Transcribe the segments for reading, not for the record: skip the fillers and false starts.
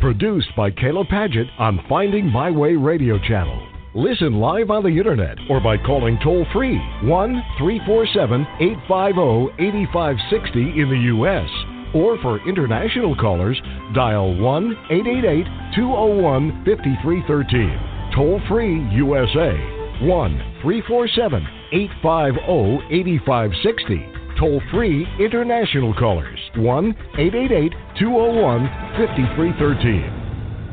Produced by Caleb Paget on Finding My Way Radio Channel. Listen live on the internet or by calling toll-free 1-347-850-8560 in the U.S. Or for international callers, dial 1-888-201-5313. Toll-free USA, 1-347-850-8560. Toll-free international callers, 1-888-201-5313.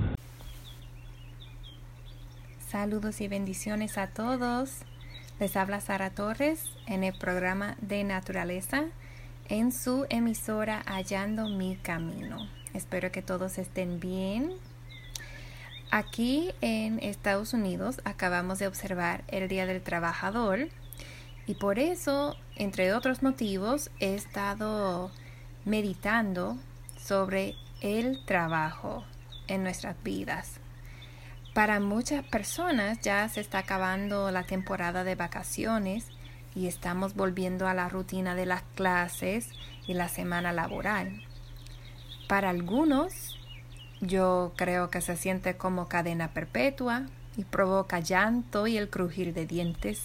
Saludos y bendiciones a todos. Les habla Sara Torres en el programa de Naturaleza en su emisora Hallando mi Camino. Espero que todos estén bien. Aquí en Estados Unidos acabamos de observar el Día del Trabajador y por eso, entre otros motivos, he estado meditando sobre el trabajo en nuestras vidas. Para muchas personas ya se está acabando la temporada de vacaciones y estamos volviendo a la rutina de las clases y la semana laboral. Para algunos, yo creo que se siente como cadena perpetua y provoca llanto y el crujir de dientes.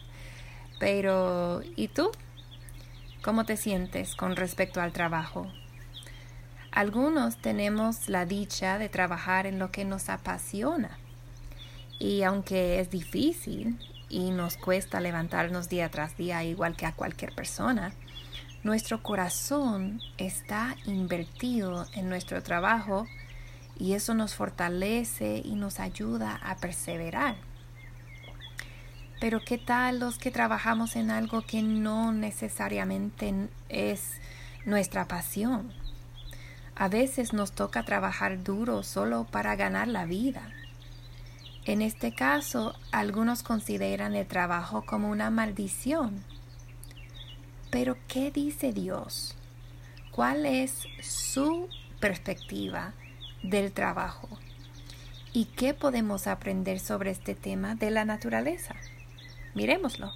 Pero, ¿y tú? ¿Cómo te sientes con respecto al trabajo? Algunos tenemos la dicha de trabajar en lo que nos apasiona. Y aunque es difícil y nos cuesta levantarnos día tras día igual que a cualquier persona, nuestro corazón está invertido en nuestro trabajo y eso nos fortalece y nos ayuda a perseverar. Pero ¿qué tal los que trabajamos en algo que no necesariamente es nuestra pasión? A veces nos toca trabajar duro solo para ganar la vida. En este caso, algunos consideran el trabajo como una maldición. Pero, ¿qué dice Dios? ¿Cuál es su perspectiva del trabajo? ¿Y qué podemos aprender sobre este tema de la naturaleza? Miremoslo.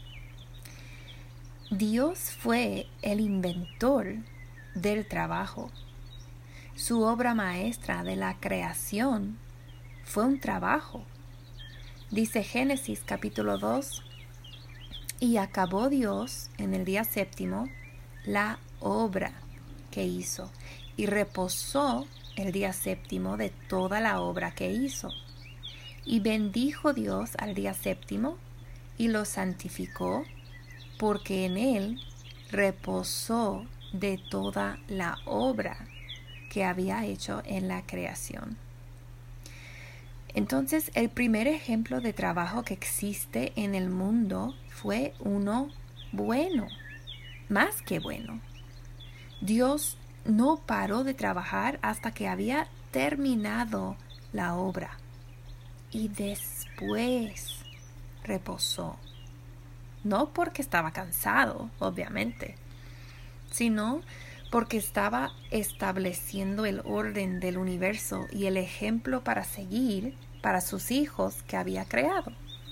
Dios fue el inventor del trabajo. Su obra maestra de la creación fue un trabajo. Dice Génesis capítulo 2, y acabó Dios en el día séptimo la obra que hizo, y reposó el día séptimo de toda la obra que hizo. Y bendijo Dios al día séptimo, y lo santificó, porque en él reposó de toda la obra que había hecho en la creación. Entonces, el primer ejemplo de trabajo que existe en el mundo fue uno bueno, más que bueno. Dios no paró de trabajar hasta que había terminado la obra y después reposó. No porque estaba cansado, obviamente, sino porque estaba estableciendo el orden del universo y el ejemplo para seguir para sus hijos que había creado.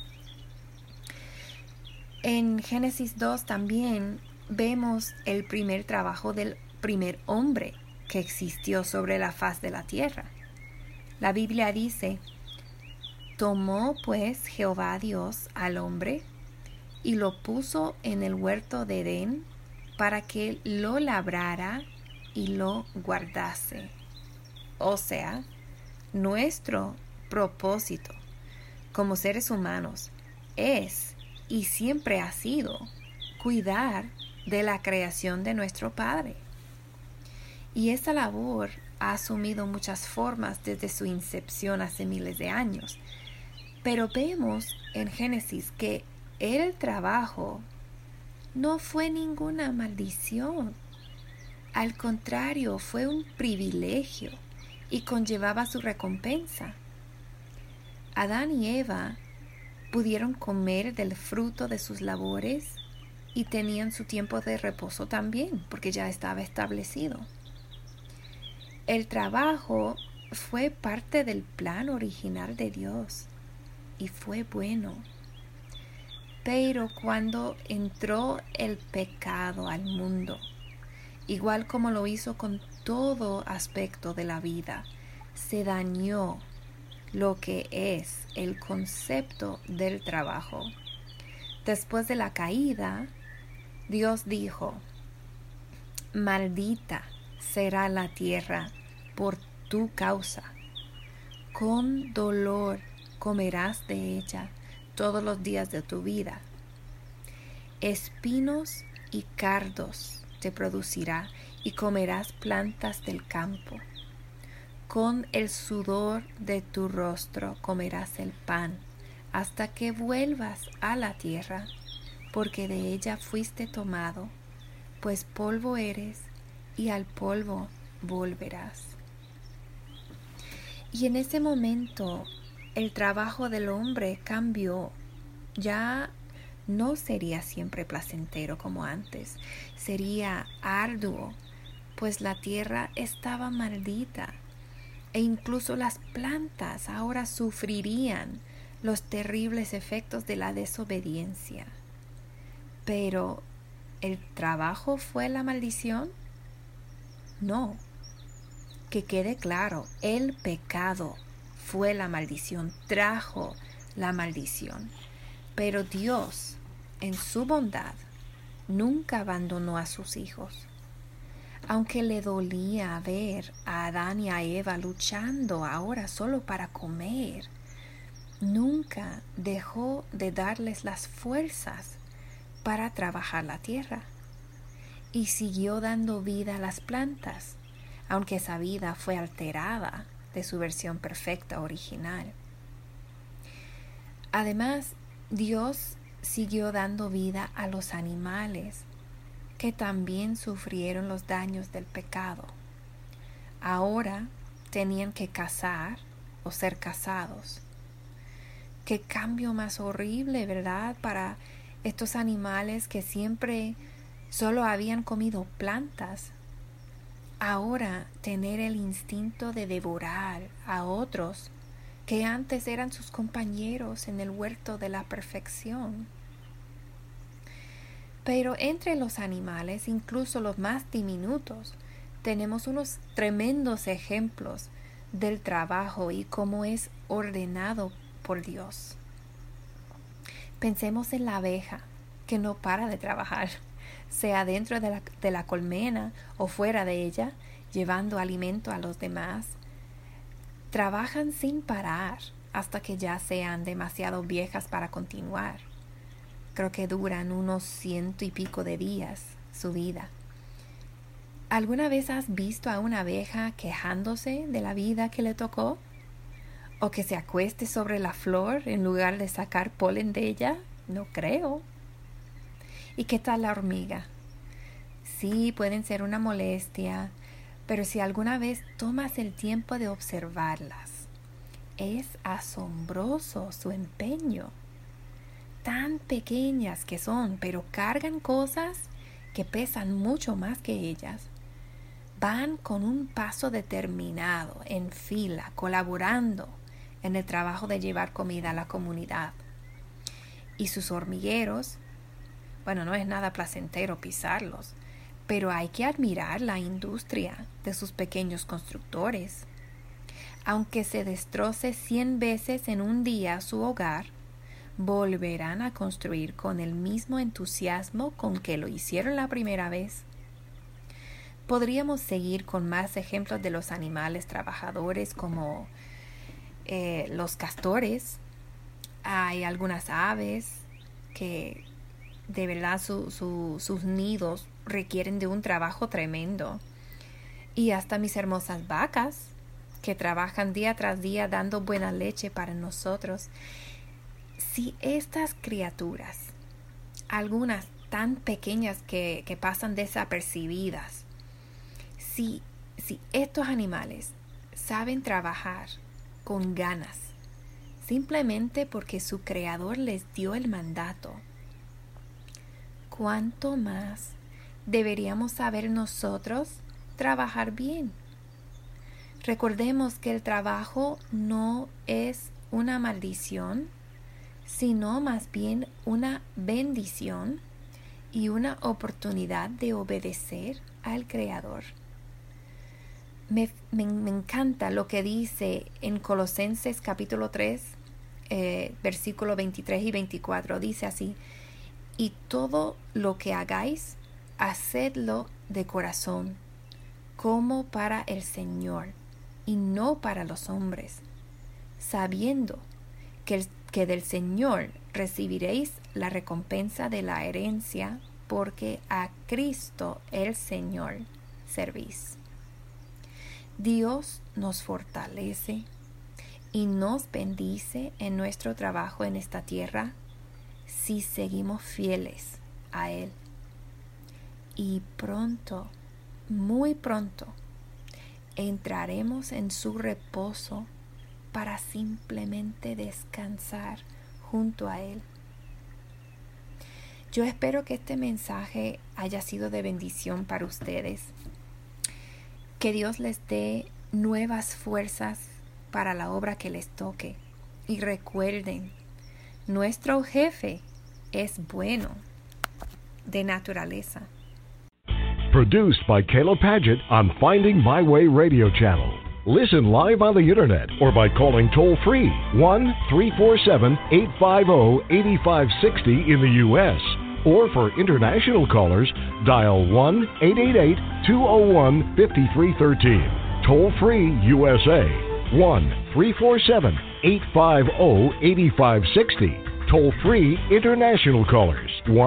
En Génesis 2 también vemos el primer trabajo del primer hombre que existió sobre la faz de la tierra. La Biblia dice: tomó pues Jehová Dios al hombre y lo puso en el huerto de Edén para que lo labrara y lo guardase. O sea, nuestro propósito como seres humanos es y siempre ha sido cuidar de la creación de nuestro Padre. Y esa labor ha asumido muchas formas desde su incepción hace miles de años. Pero vemos en Génesis que el trabajo no fue ninguna maldición. Al contrario, fue un privilegio y conllevaba su recompensa. Adán y Eva pudieron comer del fruto de sus labores y tenían su tiempo de reposo también, porque ya estaba establecido. El trabajo fue parte del plan original de Dios y fue bueno. Pero cuando entró el pecado al mundo, igual como lo hizo con todo aspecto de la vida, se dañó lo que es el concepto del trabajo. Después de la caída, Dios dijo: maldita será la tierra por tu causa. Con dolor comerás de ella todos los días de tu vida. Espinos y cardos te producirá y comerás plantas del campo. Con el sudor de tu rostro comerás el pan hasta que vuelvas a la tierra, porque de ella fuiste tomado, pues polvo eres y al polvo volverás. Y en ese momento el trabajo del hombre cambió. Ya no sería siempre placentero como antes, sería arduo, pues la tierra estaba maldita e incluso las plantas ahora sufrirían los terribles efectos de la desobediencia. Pero, ¿el trabajo fue la maldición? No. Que quede claro, el pecado fue la maldición, trajo la maldición. Pero Dios, en su bondad, nunca abandonó a sus hijos. Aunque le dolía ver a Adán y a Eva luchando ahora solo para comer, nunca dejó de darles las fuerzas para trabajar la tierra. Y siguió dando vida a las plantas, aunque esa vida fue alterada de su versión perfecta original. Además, Dios siguió dando vida a los animales, que también sufrieron los daños del pecado. Ahora tenían que cazar o ser cazados. Qué cambio más horrible, ¿verdad? Para estos animales que siempre solo habían comido plantas. Ahora tener el instinto de devorar a otros que antes eran sus compañeros en el huerto de la perfección. Pero entre los animales, incluso los más diminutos, tenemos unos tremendos ejemplos del trabajo y cómo es ordenado por Dios. Pensemos en la abeja, que no para de trabajar, sea dentro de la colmena o fuera de ella, llevando alimento a los demás. Trabajan sin parar hasta que ya sean demasiado viejas para continuar. Creo que duran unos 100 y pico de días su vida. ¿Alguna vez has visto a una abeja quejándose de la vida que le tocó? ¿O que se acueste sobre la flor en lugar de sacar polen de ella? No creo. ¿Y qué tal la hormiga? Sí, pueden ser una molestia, pero si alguna vez tomas el tiempo de observarlas, es asombroso su empeño. Tan pequeñas que son, pero cargan cosas que pesan mucho más que ellas. Van con un paso determinado, en fila, colaborando en el trabajo de llevar comida a la comunidad. Y sus hormigueros, bueno, no es nada placentero pisarlos, pero hay que admirar la industria de sus pequeños constructores. Aunque se destroce 100 veces en un día su hogar, volverán a construir con el mismo entusiasmo con que lo hicieron la primera vez. Podríamos seguir con más ejemplos de los animales trabajadores como los castores. Hay algunas aves que de verdad sus nidos requieren de un trabajo tremendo. Y hasta mis hermosas vacas que trabajan día tras día dando buena leche para nosotros. Si estas criaturas, algunas tan pequeñas que pasan desapercibidas, si estos animales saben trabajar con ganas, simplemente porque su creador les dio el mandato, ¿cuánto más deberíamos saber nosotros trabajar bien? Recordemos que el trabajo no es una maldición, sino más bien una bendición y una oportunidad de obedecer al Creador. Me encanta lo que dice en Colosenses capítulo 3, versículos 23 y 24. Dice así: y todo lo que hagáis, hacedlo de corazón, como para el Señor, y no para los hombres, sabiendo que del Señor recibiréis la recompensa de la herencia, porque a Cristo el Señor servís. Dios nos fortalece y nos bendice en nuestro trabajo en esta tierra si seguimos fieles a Él. Y pronto, muy pronto, entraremos en su reposo para simplemente descansar junto a Él. Yo espero que este mensaje haya sido de bendición para ustedes. Que Dios les dé nuevas fuerzas para la obra que les toque. Y recuerden, nuestro jefe es bueno de naturaleza. Produced by Kayla Paget on Finding My Way Radio Channel. Listen live on the internet or by calling toll-free 1-347-850-8560 in the U.S. Or for international callers, dial 1-888-201-5313. Toll-free USA 1-347-850-8560. Toll-free international callers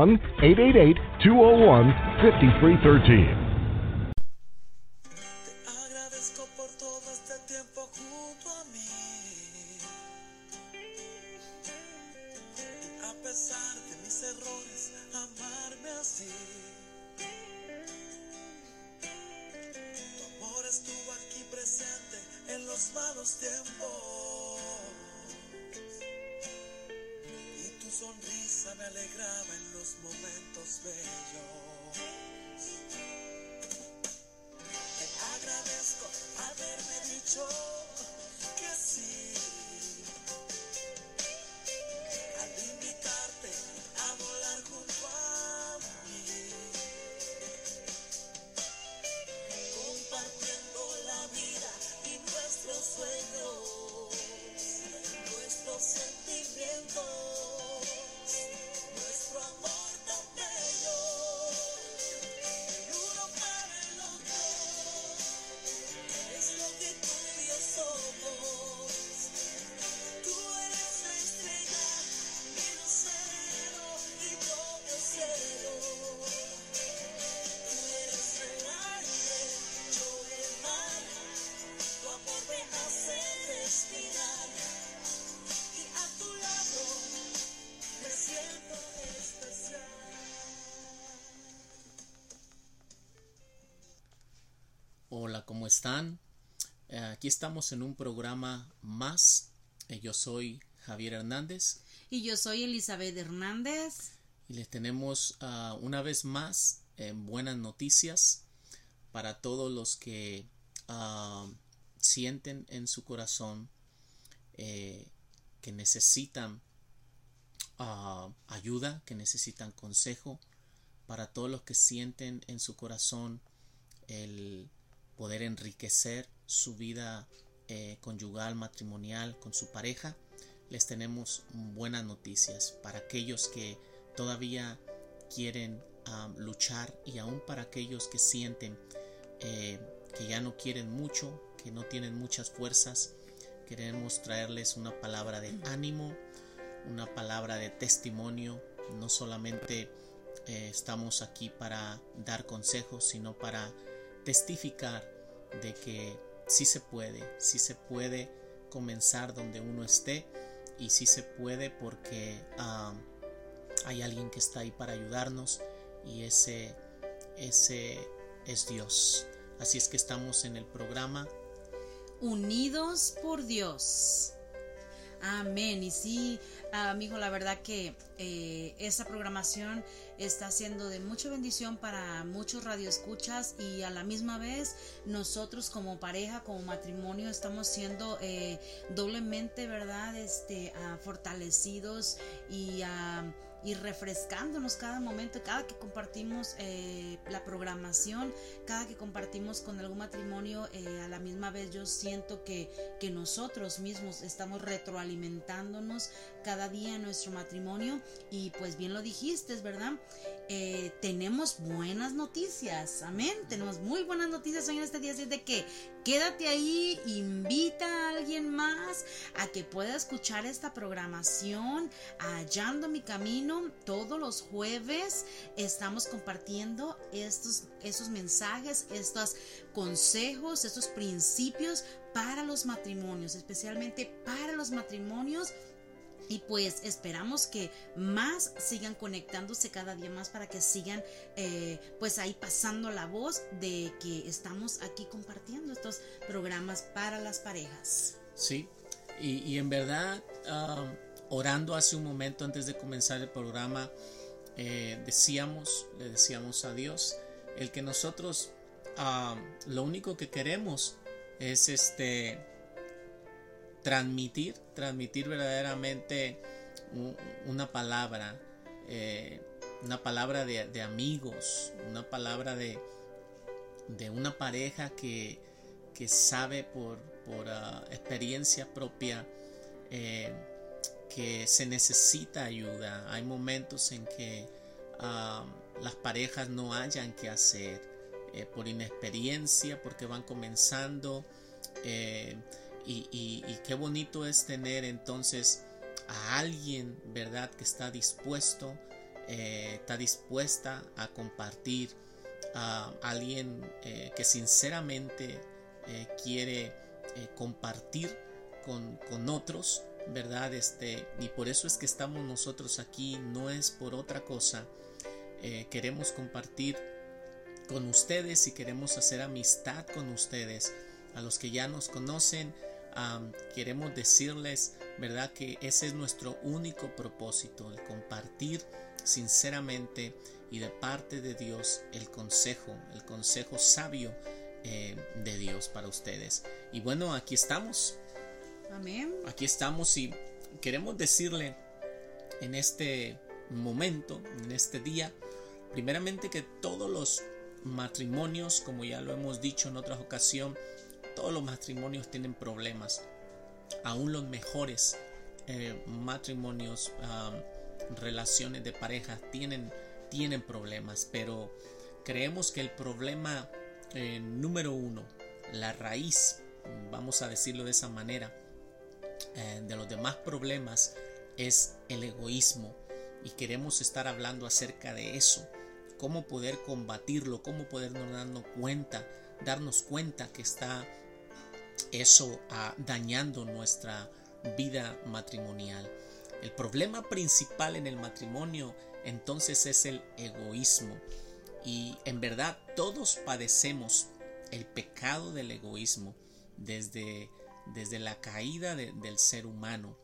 1-888-201-5313. Agradezco por todo este tiempo junto a mí. A pesar de mis errores, amarme así. Tu amor estuvo aquí presente en los malos tiempos. Y tu sonrisa me alegraba en los momentos bellos. Te agradezco haberme dicho que sí. Al invitarte a volar junto a mí, compartiendo la vida y nuestros sueños, nuestros sentimientos, nuestro amor tan bello, el uno para el otro, es lo que tú y yo somos. Tú eres la estrella, mi lucero y yo el cielo. Tú eres el aire, yo el mar, tu amor me hace respirar. Y a tu lado me siento especial. Hola, ¿cómo están? Aquí estamos en un programa más. Yo soy Javier Hernández Y yo soy Elizabeth Hernández. y les tenemos una vez más buenas noticias para todos los que sienten en su corazón que necesitan ayuda, que necesitan consejo, para todos los que sienten en su corazón el poder enriquecer su vida conyugal, matrimonial, con su pareja. Les tenemos buenas noticias para aquellos que todavía quieren luchar, y aún para aquellos que sienten que ya no quieren mucho, que no tienen muchas fuerzas. Queremos traerles una palabra de ánimo, una palabra de testimonio. No solamente estamos aquí para dar consejos, sino para testificar de que sí se puede comenzar donde uno esté, y sí se puede porque hay alguien que está ahí para ayudarnos, y ese es Dios. Así es que estamos en el programa Unidos por Dios. Amén. Y sí, amigo, la verdad que esta programación está siendo de mucha bendición para muchos radioescuchas, y a la misma vez nosotros como pareja, como matrimonio, estamos siendo doblemente, ¿verdad? Fortalecidos y y refrescándonos cada momento, cada que compartimos la programación, cada que compartimos con algún matrimonio, a la misma vez yo siento que nosotros mismos estamos retroalimentándonos cada día en nuestro matrimonio. Y pues bien lo dijiste, ¿verdad? Tenemos buenas noticias, amén, tenemos muy buenas noticias hoy en este día, así de que quédate ahí, invita a alguien más a que pueda escuchar esta programación. Hallando mi camino, todos los jueves estamos compartiendo estos mensajes, estos consejos, estos principios para los matrimonios, especialmente para los matrimonios. Y pues esperamos que más sigan conectándose cada día más, para que sigan pues ahí pasando la voz de que estamos aquí compartiendo estos programas para las parejas. Sí, y en verdad, orando hace un momento antes de comenzar el programa, le decíamos a Dios el que nosotros lo único que queremos es transmitir verdaderamente una palabra de amigos, una palabra de una pareja que sabe por experiencia propia que se necesita ayuda. Hay momentos en que las parejas no hallan qué hacer por inexperiencia, porque van comenzando. Y qué bonito es tener entonces a alguien, ¿verdad?, que está dispuesta a compartir, a alguien que sinceramente quiere compartir con otros, ¿verdad? Y por eso es que estamos nosotros aquí, no es por otra cosa. Queremos compartir con ustedes y queremos hacer amistad con ustedes. A los que ya nos conocen, queremos decirles, ¿verdad?, que ese es nuestro único propósito, el compartir sinceramente y de parte de Dios el consejo sabio de Dios para ustedes. Y bueno, aquí estamos. Amén. Aquí estamos y queremos decirle en este momento, en este día, primeramente que todos los matrimonios, como ya lo hemos dicho en otra ocasión, todos los matrimonios tienen problemas. Aún los mejores matrimonios, relaciones de pareja tienen problemas, pero creemos que el problema número uno, la raíz, vamos a decirlo de esa manera, de los demás problemas es el egoísmo, y queremos estar hablando acerca de eso, cómo poder combatirlo, cómo podernos darnos cuenta que está eso dañando nuestra vida matrimonial. El problema principal en el matrimonio entonces es el egoísmo, y en verdad todos padecemos el pecado del egoísmo desde la caída del ser humano.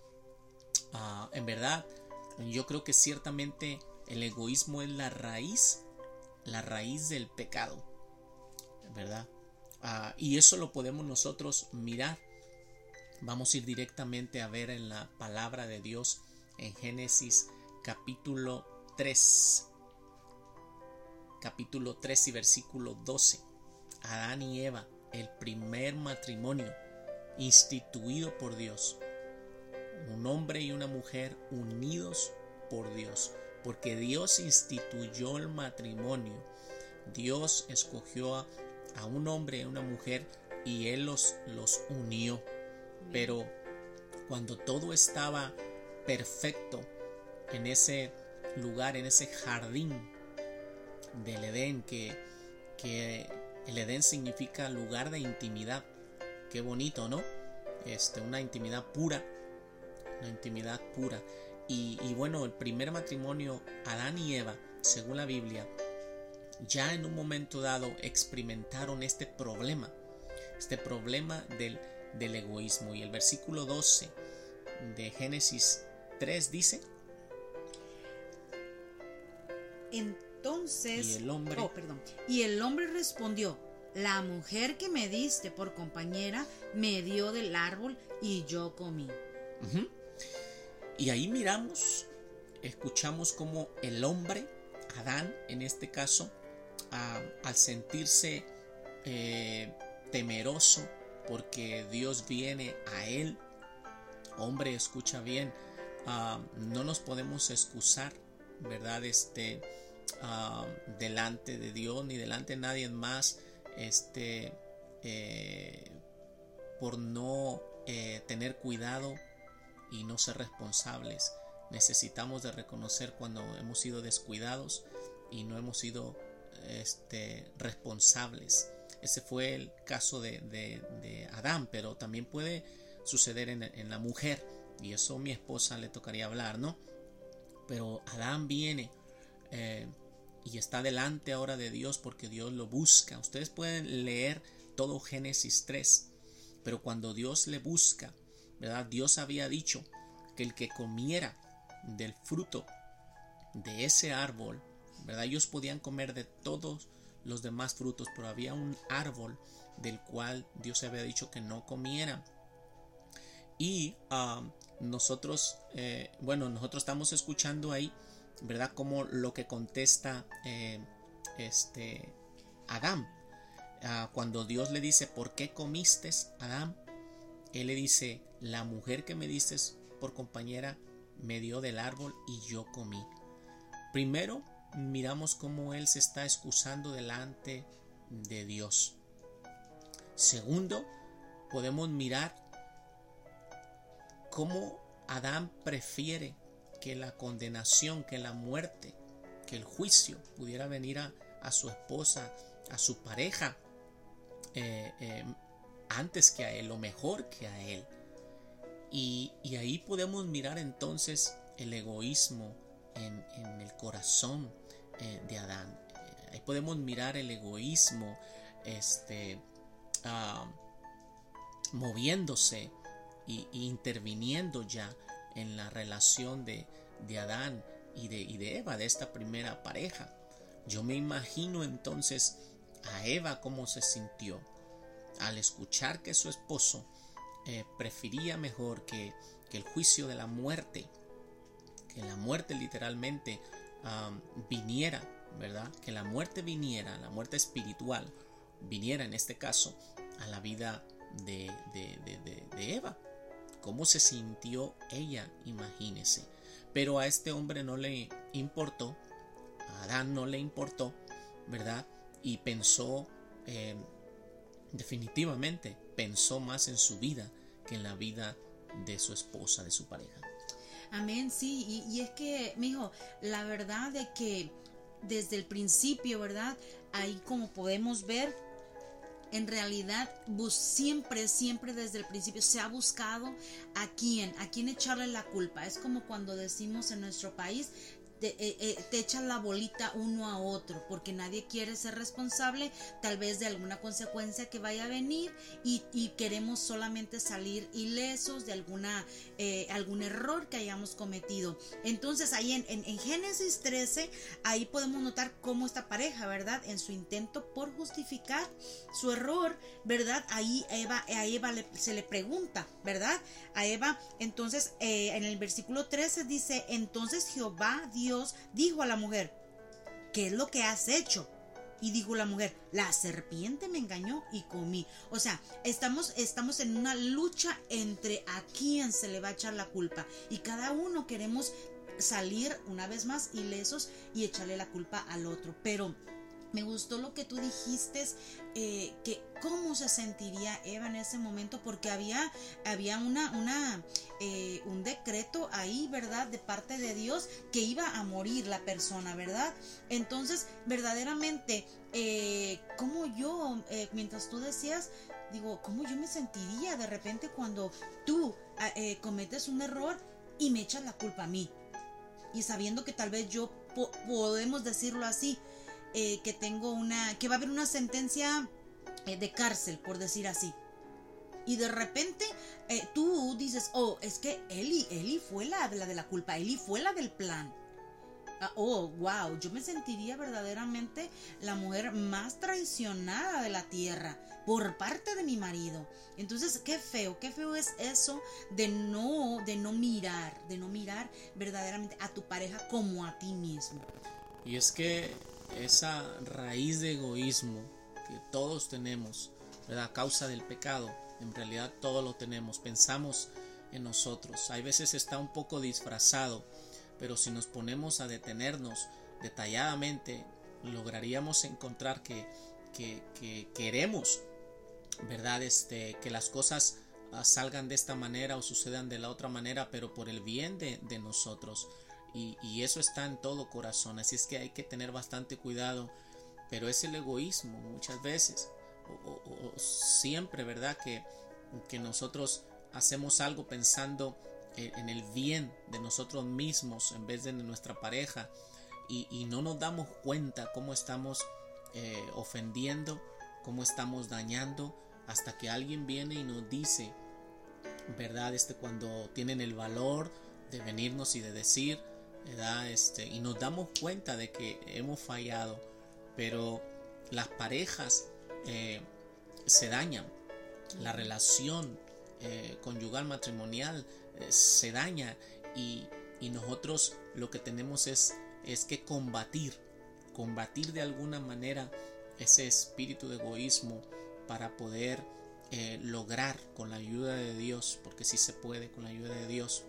En verdad yo creo que ciertamente el egoísmo es la raíz del pecado, ¿verdad? Y eso lo podemos nosotros mirar. Vamos a ir directamente a ver en la palabra de Dios en Génesis capítulo 3 y versículo 12. Adán y Eva, el primer matrimonio instituido por Dios, un hombre y una mujer unidos por Dios, porque Dios instituyó el matrimonio. Dios escogió a un hombre y a una mujer y Él los unió. Pero cuando todo estaba perfecto en ese lugar, en ese jardín del Edén, que el Edén significa lugar de intimidad. Qué bonito, ¿no? Una intimidad pura. Y bueno, el primer matrimonio, Adán y Eva, según la Biblia, ya en un momento dado experimentaron este problema del egoísmo. Y el versículo 12 de Génesis 3 dice: entonces, y el hombre respondió: la mujer que me diste por compañera me dio del árbol y yo comí. Y ahí miramos escuchamos como el hombre, Adán en este caso, al sentirse temeroso porque Dios viene a él, hombre, escucha bien, no nos podemos excusar, ¿verdad? Delante de Dios ni delante de nadie más, por no tener cuidado y no ser responsables. Necesitamos de reconocer cuando hemos sido descuidados y no hemos sido responsables. Ese fue el caso de Adán, pero también puede suceder en la mujer, y eso a mi esposa le tocaría hablar, ¿no? Pero Adán viene y está delante ahora de Dios porque Dios lo busca. Ustedes pueden leer todo Génesis 3, pero cuando Dios le busca, ¿verdad? Dios había dicho que el que comiera del fruto de ese árbol, ¿verdad? Ellos podían comer de todos los demás frutos, pero había un árbol del cual Dios había dicho que no comieran. Y nosotros estamos escuchando ahí, ¿verdad? Como lo que contesta Adán. Cuando Dios le dice, ¿por qué comiste, Adán? Él le dice, la mujer que me diste por compañera me dio del árbol y yo comí. Primero, miramos cómo él se está excusando delante de Dios. Segundo, podemos mirar cómo Adán prefiere que la condenación, que la muerte, que el juicio pudiera venir a su esposa, a su pareja, antes que a él, o mejor que a él. Y ahí podemos mirar entonces el egoísmo en el corazón de Adán. Ahí podemos mirar el egoísmo moviéndose e interviniendo ya en la relación de Adán y de Eva, de esta primera pareja. Yo me imagino entonces a Eva cómo se sintió al escuchar que su esposo prefería mejor que el juicio de la muerte, que la muerte literalmente viniera, ¿verdad? Que la muerte viniera, la muerte espiritual viniera en este caso a la vida de Eva. ¿Cómo se sintió ella? Imagínese. Pero a este hombre no le importó, a Adán no le importó, ¿verdad? Y pensó, definitivamente, pensó más en su vida que en la vida de su esposa, de su pareja. Amén, sí, y es que, mijo, la verdad de que desde el principio, ¿verdad? Ahí como podemos ver, en realidad siempre desde el principio se ha buscado a quién echarle la culpa. Es como cuando decimos en nuestro país, te echan la bolita uno a otro, porque nadie quiere ser responsable tal vez de alguna consecuencia que vaya a venir, y queremos solamente salir ilesos de algún error que hayamos cometido. Entonces ahí en Génesis 13, ahí podemos notar cómo esta pareja, ¿verdad? En su intento por justificar su error, ¿verdad? Ahí a Eva se le pregunta, ¿verdad? A Eva, entonces en el versículo 13 dice, entonces Jehová Dios dijo a la mujer, ¿qué es lo que has hecho? Y dijo la mujer, la serpiente me engañó y comí. O sea, estamos en una lucha entre a quién se le va a echar la culpa, y cada uno queremos salir una vez más ilesos y echarle la culpa al otro. Pero me gustó lo que tú dijiste, que cómo se sentiría Eva en ese momento, porque había un decreto ahí, ¿verdad? De parte de Dios, que iba a morir la persona, ¿verdad? Entonces, verdaderamente, como yo, mientras tú decías, digo, ¿cómo yo me sentiría de repente cuando tú cometes un error y me echas la culpa a mí? Y sabiendo que tal vez yo, podemos decirlo así, que va a haber una sentencia de cárcel, por decir así, y de repente tú dices, oh, es que Eli fue la de la culpa, Eli fue la del plan. Wow, yo me sentiría verdaderamente la mujer más traicionada de la tierra por parte de mi marido. Entonces, qué feo es eso de no mirar verdaderamente a tu pareja como a ti mismo. Y es que esa raíz de egoísmo que todos tenemos, ¿verdad? A causa del pecado, en realidad todos lo tenemos, pensamos en nosotros. Hay veces está un poco disfrazado, pero si nos ponemos a detenernos detalladamente, lograríamos encontrar que queremos, ¿verdad? Que las cosas salgan de esta manera o sucedan de la otra manera, pero por el bien de nosotros. Y eso está en todo corazón, así es que hay que tener bastante cuidado. Pero es el egoísmo muchas veces, o siempre, ¿verdad? Que nosotros hacemos algo pensando en el bien de nosotros mismos en vez de nuestra pareja, y no nos damos cuenta cómo estamos ofendiendo, cómo estamos dañando, hasta que alguien viene y nos dice, ¿verdad? Cuando tienen el valor de venirnos y de decir, ¿verdad? Y nos damos cuenta de que hemos fallado. Pero las parejas se dañan, la relación conyugal matrimonial se daña, y nosotros lo que tenemos es que combatir de alguna manera ese espíritu de egoísmo para poder lograr, con la ayuda de Dios, porque sí se puede con la ayuda de Dios,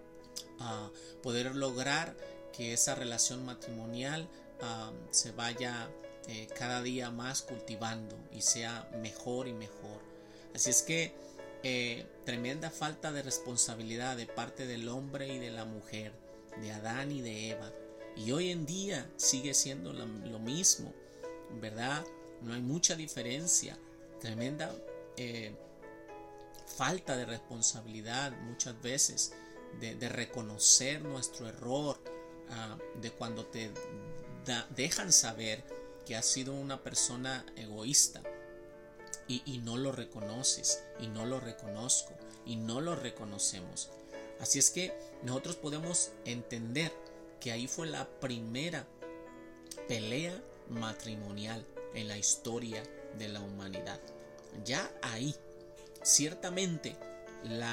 poder lograr que esa relación matrimonial se vaya cada día más cultivando y sea mejor y mejor. Así es que tremenda falta de responsabilidad de parte del hombre y de la mujer, de Adán y de Eva, y hoy en día sigue siendo lo mismo, ¿verdad? No hay mucha diferencia. Tremenda falta de responsabilidad muchas veces de reconocer nuestro error, de cuando te dejan saber que has sido una persona egoísta y no lo reconoces, y no lo reconozco, y no lo reconocemos. Así es que nosotros podemos entender que ahí fue la primera pelea matrimonial en la historia de la humanidad. Ya ahí, ciertamente, la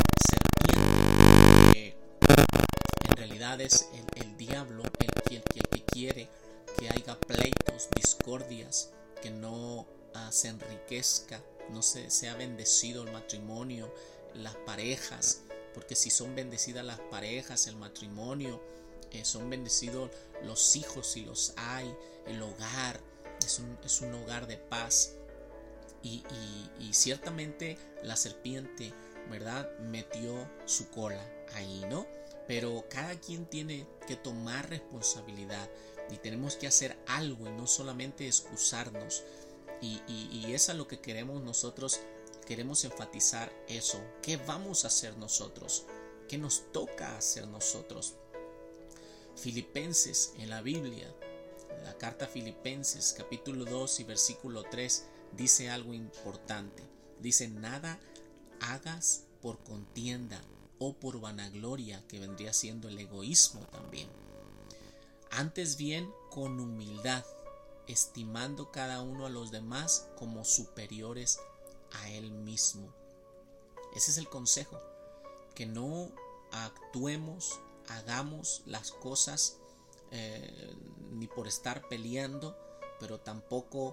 serpiente, en realidad es el diablo, el que quiere que haya pleitos, discordias, que no se enriquezca, no sea bendecido el matrimonio, las parejas, porque si son bendecidas las parejas, el matrimonio, son bendecidos los hijos si los hay, el hogar es un hogar de paz. Y ciertamente la serpiente, ¿verdad?, metió su cola ahí, ¿no? Pero cada quien tiene que tomar responsabilidad y tenemos que hacer algo y no solamente excusarnos. Y es a lo que queremos nosotros, queremos enfatizar eso. ¿Qué vamos a hacer nosotros? ¿Qué nos toca hacer nosotros? Filipenses, en la Biblia, la carta a Filipenses capítulo 2 y versículo 3 dice algo importante. Dice: nada hagas por contienda o por vanagloria, que vendría siendo el egoísmo también. Antes bien, con humildad, estimando cada uno a los demás como superiores a él mismo. Ese es el consejo, que no actuemos, hagamos las cosas ni por estar peleando, pero tampoco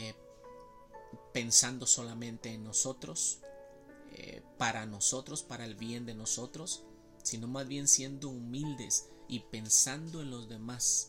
pensando solamente en nosotros, para el bien de nosotros, sino más bien siendo humildes y pensando en los demás,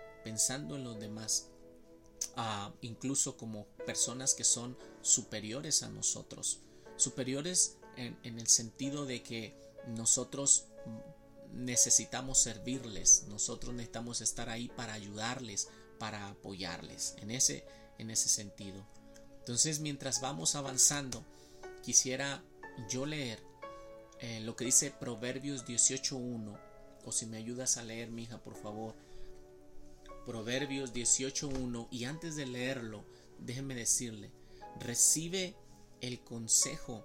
incluso como personas que son superiores a nosotros, superiores en el sentido de que nosotros necesitamos servirles, nosotros necesitamos estar ahí para ayudarles, para apoyarles, en ese sentido. Entonces, mientras vamos avanzando, quisiera yo leer lo que dice Proverbios 18:1, o si me ayudas a leer, mija, por favor. Proverbios 18:1, y antes de leerlo, déjeme decirle, recibir el consejo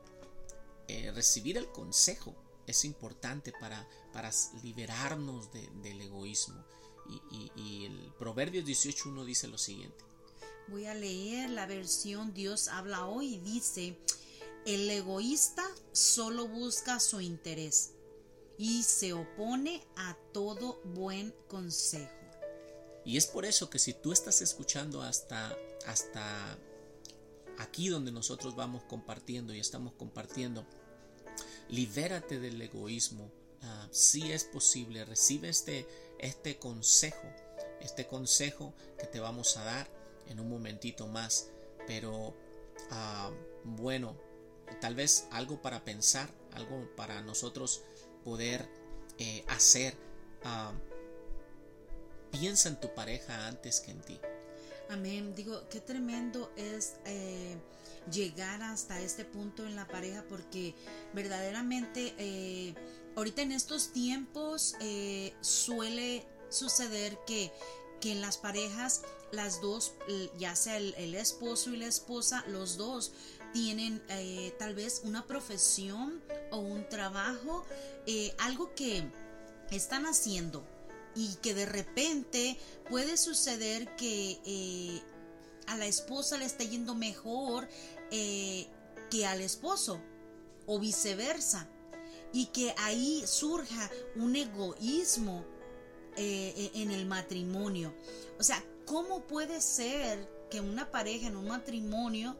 es importante para liberarnos del egoísmo Y el Proverbios 18:1 dice lo siguiente. Voy a leer la versión Dios habla hoy y dice: el egoísta solo busca su interés y se opone a todo buen consejo. Y es por eso que si tú estás escuchando hasta aquí donde nosotros vamos compartiendo y estamos compartiendo, libérate del egoísmo. Sí es posible, recibe este consejo que te vamos a dar en un momentito más, pero bueno, tal vez algo para pensar, algo para nosotros poder hacer. Piensa en tu pareja antes que en ti. Amén. Digo, qué tremendo es llegar hasta este punto en la pareja, porque verdaderamente ahorita en estos tiempos suele suceder que en las parejas, las dos, ya sea el esposo y la esposa, los dos tienen tal vez una profesión o un trabajo, algo que están haciendo, y que de repente puede suceder que a la esposa le está yendo mejor que al esposo, o viceversa, y que ahí surja un egoísmo en el matrimonio. O sea, ¿cómo puede ser que una pareja en un matrimonio,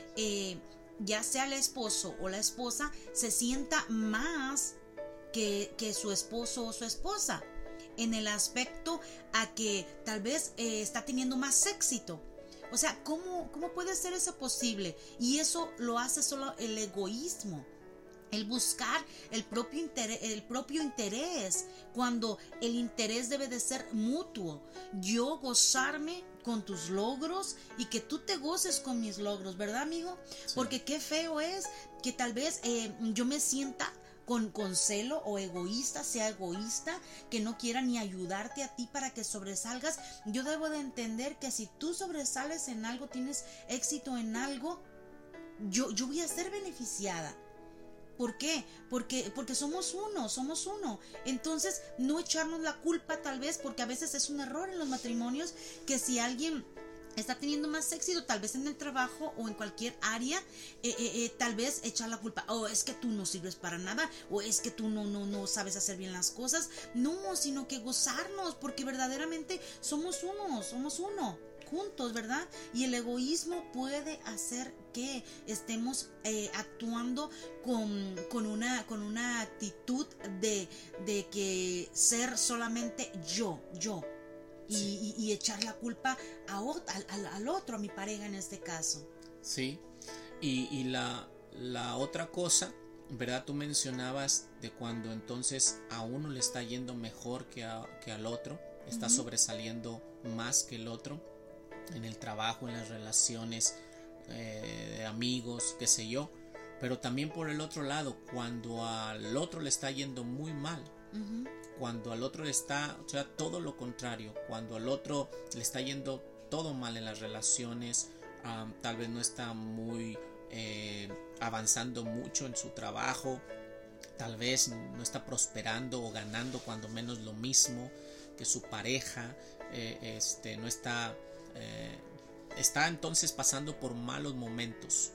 ya sea el esposo o la esposa, se sienta más que su esposo o su esposa, en el aspecto a que tal vez está teniendo más éxito? O sea, ¿cómo puede ser eso posible? Y eso lo hace solo el egoísmo, el buscar el propio interés, cuando el interés debe de ser mutuo. Yo gozarme con tus logros y que tú te goces con mis logros, ¿verdad, amigo? Sí. Porque qué feo es que tal vez yo me sienta con celo o egoísta, sea egoísta, que no quiera ni ayudarte a ti para que sobresalgas. Yo debo de entender que si tú sobresales en algo, tienes éxito en algo, yo voy a ser beneficiada. ¿Por qué? Porque somos uno. Entonces, no echarnos la culpa tal vez, porque a veces es un error en los matrimonios, que si alguien está teniendo más éxito, tal vez en el trabajo o en cualquier área, tal vez echar la culpa. Oh, es que tú no sirves para nada, o es que tú no sabes hacer bien las cosas. No, sino que gozarnos, porque verdaderamente somos uno, juntos, ¿verdad? Y el egoísmo puede hacer que estemos actuando con una actitud de que ser solamente yo. Sí. Y echar la culpa al otro, a mi pareja en este caso. Sí, y la otra cosa, ¿verdad? Tú mencionabas de cuando entonces a uno le está yendo mejor que al otro, está sobresaliendo más que el otro en el trabajo, en las relaciones de amigos, qué sé yo. Pero también por el otro lado, cuando al otro le está yendo muy mal, cuando al otro le está, o sea, todo lo contrario, cuando al otro le está yendo todo mal en las relaciones, tal vez no está muy avanzando mucho en su trabajo, tal vez no está prosperando o ganando cuando menos lo mismo que su pareja, no está, está entonces pasando por malos momentos.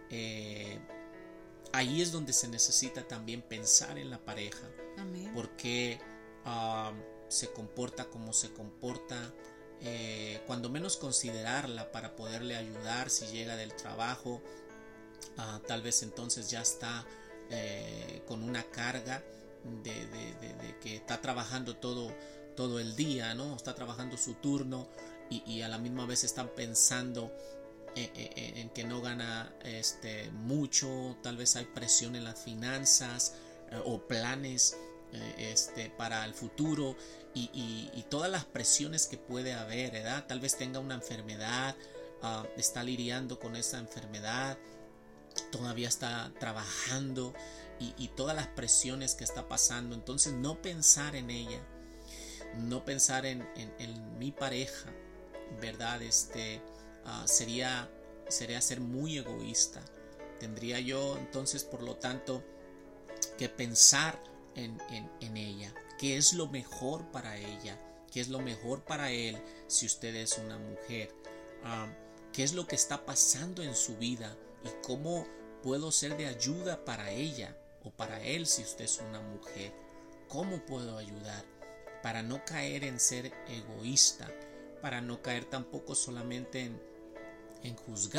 Ahí es donde se necesita también pensar en la pareja. Amén. Porque se comporta como se comporta, cuando menos considerarla para poderle ayudar si llega del trabajo. Tal vez entonces ya está con una carga de que está trabajando todo el día, ¿no? Está trabajando su turno y a la misma vez están pensando en que no gana mucho, tal vez hay presión en las finanzas o planes para el futuro y todas las presiones que puede haber, ¿verdad? Tal vez tenga una enfermedad, está lidiando con esa enfermedad, todavía está trabajando y todas las presiones que está pasando. Entonces no pensar en ella, no pensar en mi pareja, ¿verdad? Sería ser muy egoísta. Tendría yo entonces, por lo tanto, que pensar en ella, qué es lo mejor para ella, qué es lo mejor para él si usted es una mujer, qué es lo que está pasando en su vida y cómo puedo ser de ayuda para ella o para él si usted es una mujer. ¿Cómo puedo ayudar? Para no caer en ser egoísta, para no caer tampoco solamente en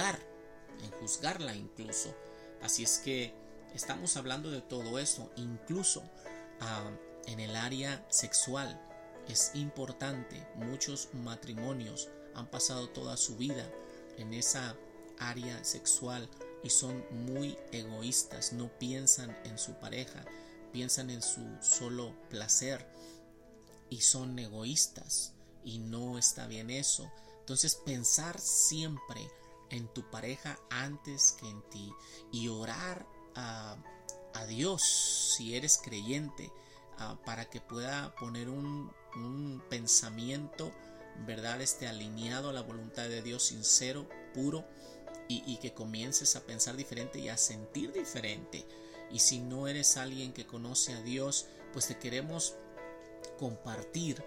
juzgarla incluso. Así es que estamos hablando de todo eso, incluso en el área sexual. Es importante, muchos matrimonios han pasado toda su vida en esa área sexual y son muy egoístas, no piensan en su pareja, piensan en su solo placer y son egoístas y no está bien eso. Entonces pensar siempre en tu pareja antes que en ti y orar a Dios si eres creyente para que pueda poner un pensamiento, ¿verdad? Alineado a la voluntad de Dios, sincero, puro, y que comiences a pensar diferente y a sentir diferente. Y si no eres alguien que conoce a Dios, pues te queremos compartir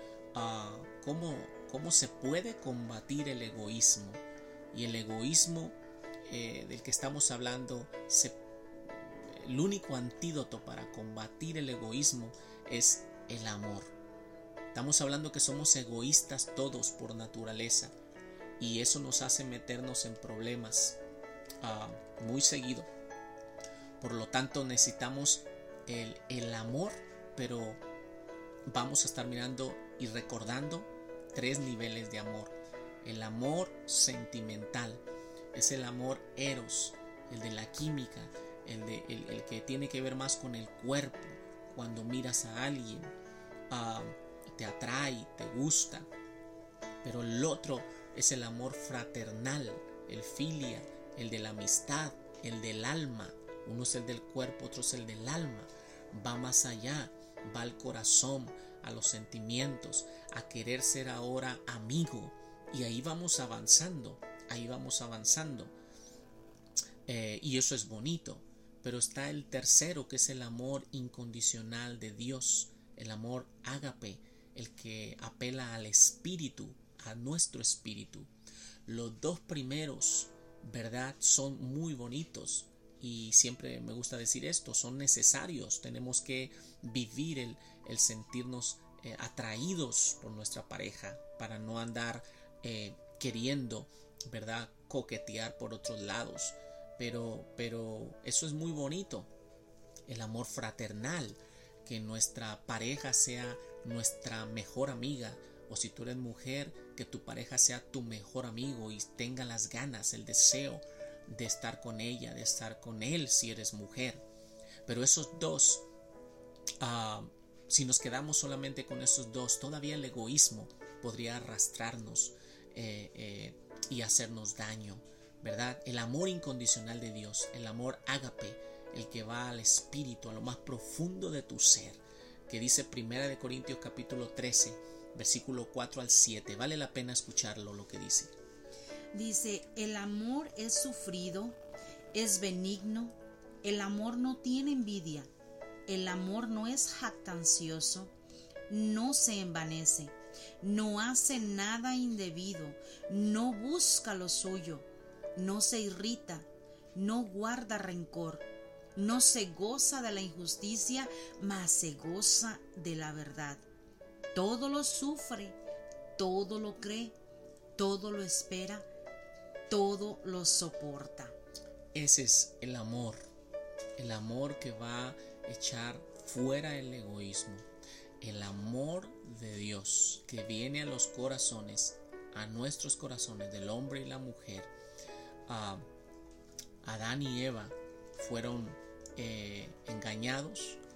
cómo se puede combatir el egoísmo. Y el egoísmo del que estamos hablando, el único antídoto para combatir el egoísmo es el amor. Estamos hablando que somos egoístas todos por naturaleza y eso nos hace meternos en problemas muy seguido. Por lo tanto necesitamos el amor, pero vamos a estar mirando y recordando 3 niveles de amor. El amor sentimental es el amor eros, el de la química, el que tiene que ver más con el cuerpo. Cuando miras a alguien, te atrae, te gusta. Pero el otro es el amor fraternal, el filia, el de la amistad, el del alma. Uno es el del cuerpo, otro es el del alma. Va más allá, va al corazón, a los sentimientos, a querer ser ahora amigo. Y ahí vamos avanzando, y eso es bonito. Pero está el tercero, que es el amor incondicional de Dios, el amor ágape, el que apela al espíritu, a nuestro espíritu. Los 2 primeros, ¿verdad?, son muy bonitos y siempre me gusta decir esto, son necesarios. Tenemos que vivir el sentirnos atraídos por nuestra pareja para no andar queriendo, ¿verdad?, coquetear por otros lados. Pero eso es muy bonito, el amor fraternal, que nuestra pareja sea nuestra mejor amiga, o si tú eres mujer, que tu pareja sea tu mejor amigo y tenga las ganas, el deseo de estar con ella, de estar con él si eres mujer. Pero esos 2, si nos quedamos solamente con esos 2, todavía el egoísmo podría arrastrarnos y hacernos daño, ¿verdad? El amor incondicional de Dios, el amor ágape, el que va al espíritu, a lo más profundo de tu ser, que dice 1 Corintios capítulo 13, versículo 4 al 7. Vale la pena escucharlo, lo que dice. Dice, el amor es sufrido, es benigno, el amor no tiene envidia, el amor no es jactancioso, no se envanece, no hace nada indebido, no busca lo suyo, no se irrita, no guarda rencor, no se goza de la injusticia, mas se goza de la verdad. Todo lo sufre, todo lo cree, todo lo espera, todo lo soporta. Ese es el amor que va a echar fuera el egoísmo. El amor de Dios que viene a los corazones, a nuestros corazones del hombre y la mujer. Adán y Eva fueron engañados,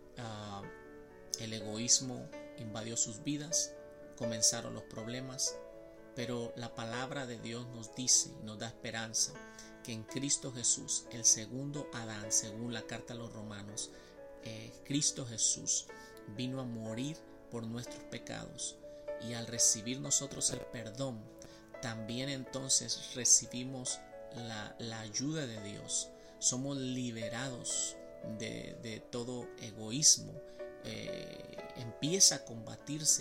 el egoísmo invadió sus vidas, comenzaron los problemas, pero la palabra de Dios nos dice, nos da esperanza, que en Cristo Jesús, el segundo Adán, según la carta a los Romanos, Cristo Jesús vino a morir por nuestros pecados, y al recibir nosotros el perdón, también entonces recibimos la ayuda de Dios. Somos liberados de todo egoísmo. Empieza a combatirse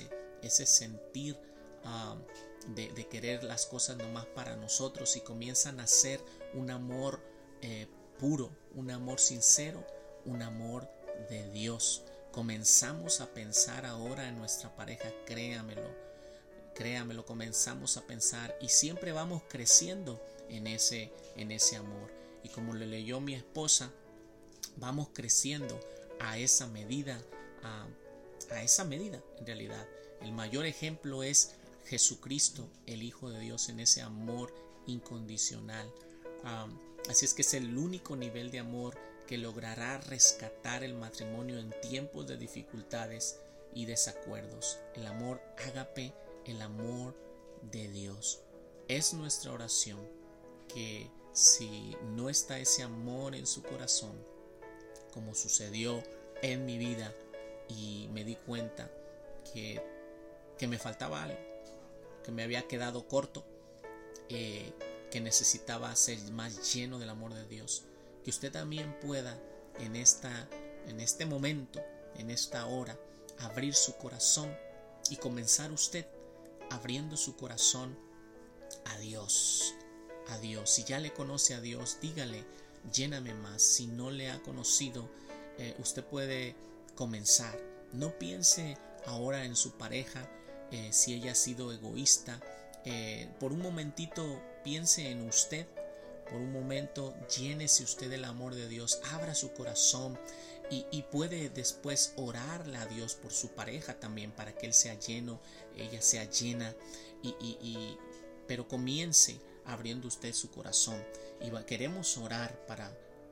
ese sentir de querer las cosas nomás para nosotros, y comienza a nacer un amor puro, un amor sincero, un amor de Dios. Comenzamos a pensar ahora en nuestra pareja, créamelo, comenzamos a pensar y siempre vamos creciendo en ese amor. Y como le leyó mi esposa, vamos creciendo a esa medida, a esa medida en realidad. El mayor ejemplo es Jesucristo, el Hijo de Dios, en ese amor incondicional. Así es que es el único nivel de amor que logrará rescatar el matrimonio en tiempos de dificultades y desacuerdos. El amor ágape, el amor de Dios. Es nuestra oración que si no está ese amor en su corazón, como sucedió en mi vida, y me di cuenta que me faltaba algo, que me había quedado corto, que necesitaba ser más lleno del amor de Dios, que usted también pueda en este momento, en esta hora, abrir su corazón y comenzar usted abriendo su corazón a Dios. Si ya le conoce a Dios, dígale, lléname más. Si no le ha conocido, usted puede comenzar. No piense ahora en su pareja, si ella ha sido egoísta. Por un momentito piense en usted. Por un momento llénese usted del amor de Dios, abra su corazón y puede después orarle a Dios por su pareja también, para que él sea lleno, ella sea llena, pero comience abriendo usted su corazón. Y queremos orar para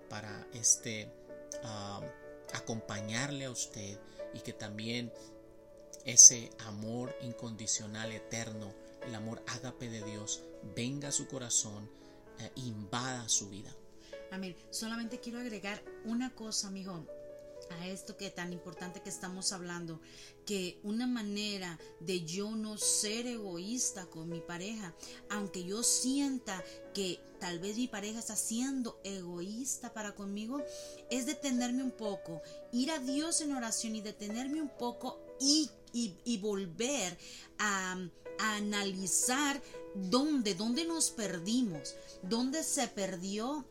acompañarle a usted, y que también ese amor incondicional eterno, el amor ágape de Dios, venga a su corazón, invada su vida. Amén. Solamente quiero agregar una cosa, amigo, a esto que tan importante que estamos hablando, que una manera de yo no ser egoísta con mi pareja, aunque yo sienta que tal vez mi pareja está siendo egoísta para conmigo, es detenerme un poco, ir a Dios en oración y detenerme un poco y volver a analizar dónde nos perdimos, dónde se perdió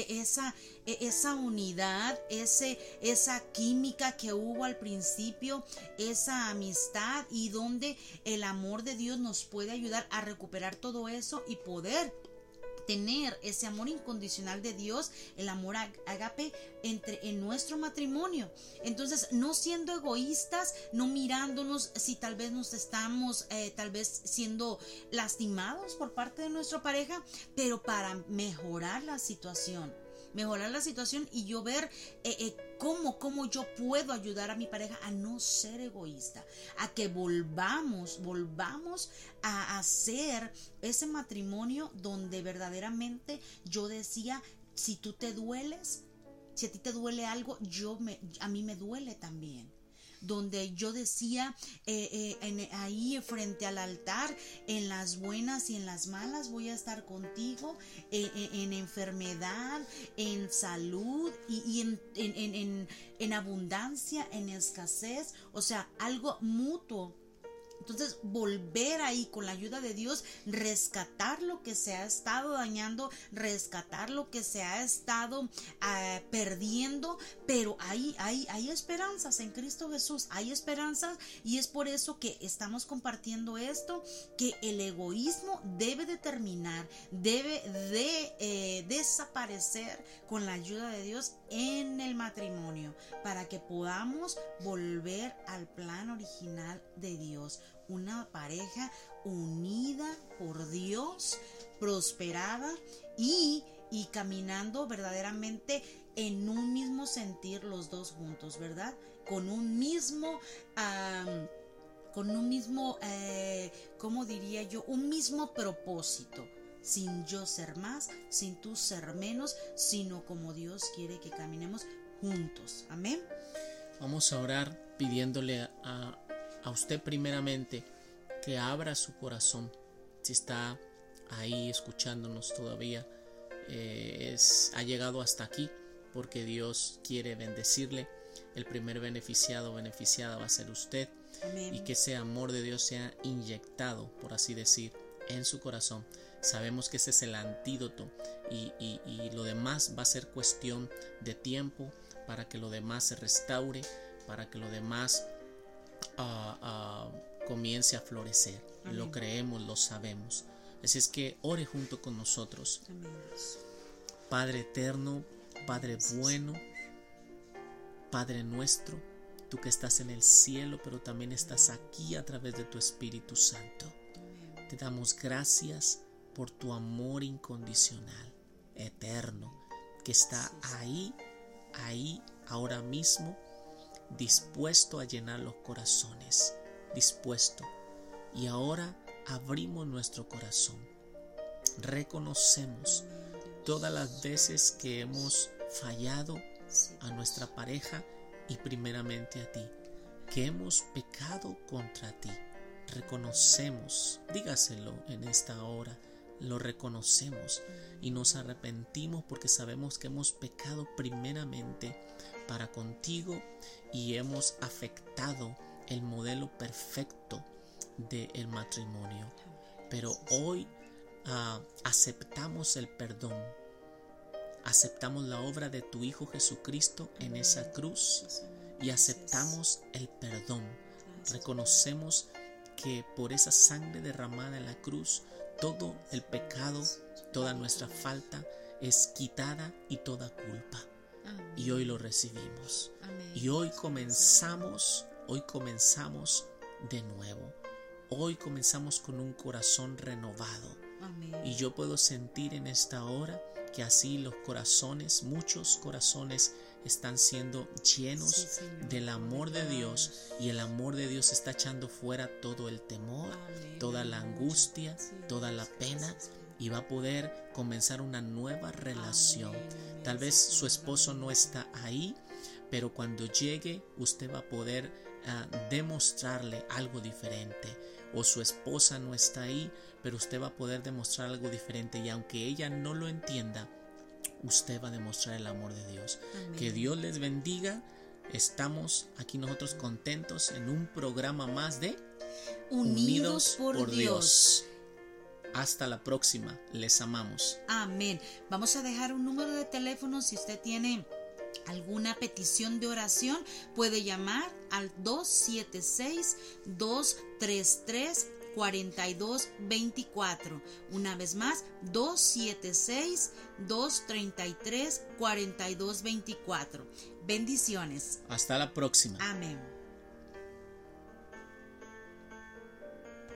esa unidad, esa química que hubo al principio, esa amistad, y dónde el amor de Dios nos puede ayudar a recuperar todo eso y poder tener ese amor incondicional de Dios, el amor ágape en nuestro matrimonio. Entonces, no siendo egoístas, no mirándonos si tal vez nos estamos tal vez siendo lastimados por parte de nuestra pareja, pero para mejorar la situación y yo ver cómo yo puedo ayudar a mi pareja a no ser egoísta, a que volvamos a hacer ese matrimonio donde verdaderamente yo decía, si tú te dueles, si a ti te duele algo, a mí me duele también. Donde yo decía, ahí frente al altar, en las buenas y en las malas voy a estar contigo, en enfermedad, en salud y en abundancia, en escasez, o sea, algo mutuo. Entonces, volver ahí con la ayuda de Dios, rescatar lo que se ha estado dañando, rescatar lo que se ha estado perdiendo, pero hay esperanzas en Cristo Jesús, hay esperanzas, y es por eso que estamos compartiendo esto, que el egoísmo debe de terminar, debe de desaparecer con la ayuda de Dios en el matrimonio, para que podamos volver al plan original de Dios. Una pareja unida por Dios, prosperada y caminando verdaderamente en un mismo sentir los dos juntos, ¿verdad? Con un mismo, ¿cómo diría yo? Un mismo propósito. Sin yo ser más, sin tú ser menos, sino como Dios quiere que caminemos juntos. Amén. Vamos a orar pidiéndole a usted primeramente que abra su corazón. Si está ahí escuchándonos todavía, ha llegado hasta aquí porque Dios quiere bendecirle. El primer beneficiado o beneficiada va a ser usted. Amén. y que ese amor de Dios sea inyectado, por así decir, en su corazón. Sabemos que ese es el antídoto y lo demás va a ser cuestión de tiempo para que lo demás se restaure, para que lo demás comience a florecer. Amén. Lo creemos, lo sabemos. Así es que ore junto con nosotros. Amén. Padre eterno, Padre bueno, Padre nuestro, tú que estás en el cielo, pero también estás aquí a través de tu Espíritu Santo. Te damos gracias por tu amor incondicional, eterno, que está ahí, ahora mismo, dispuesto a llenar los corazones, dispuesto. Y ahora abrimos nuestro corazón. Reconocemos todas las veces que hemos fallado a nuestra pareja y primeramente a ti, que hemos pecado contra ti. Reconocemos, dígaselo en esta hora, lo reconocemos y nos arrepentimos porque sabemos que hemos pecado primeramente para contigo y hemos afectado el modelo perfecto del matrimonio. Pero hoy aceptamos el perdón, aceptamos la obra de tu Hijo Jesucristo en esa cruz y aceptamos el perdón. Reconocemos que por esa sangre derramada en la cruz, todo el pecado, toda nuestra falta es quitada y toda culpa. Y hoy lo recibimos. Y hoy comenzamos de nuevo. Hoy comenzamos con un corazón renovado. Y yo puedo sentir en esta hora que así los corazones, muchos corazones están siendo llenos del amor de Dios, y el amor de Dios está echando fuera todo el temor, toda la angustia, toda la pena, y va a poder comenzar una nueva relación. Tal vez su esposo no está ahí, pero cuando llegue usted va a poder demostrarle algo diferente, o su esposa no está ahí, pero usted va a poder demostrar algo diferente, y aunque ella no lo entienda, usted va a demostrar el amor de Dios. Amén. Que Dios les bendiga. Estamos aquí nosotros contentos en un programa más de Unidos por Dios. Hasta la próxima. Les amamos. Amén. Vamos a dejar un número de teléfono. Si usted tiene alguna petición de oración, puede llamar al 276-233-4224. Una vez más, 276-233-4224. Bendiciones. Hasta la próxima. Amén.